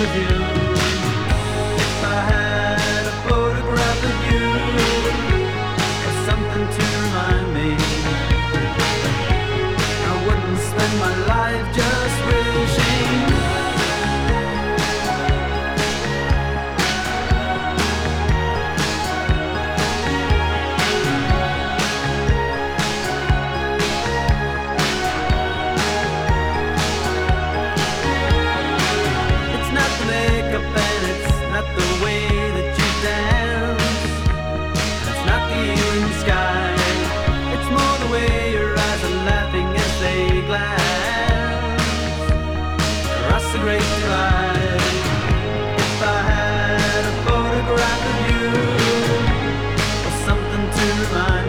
of you. If I had a photograph of you, or something to remind me, I wouldn't spend my life just wishing. And it's not the way that you dance, it's not the evening sky, it's more the way your eyes are laughing as they glance across the great divide. If I had a photograph of you, or something to remind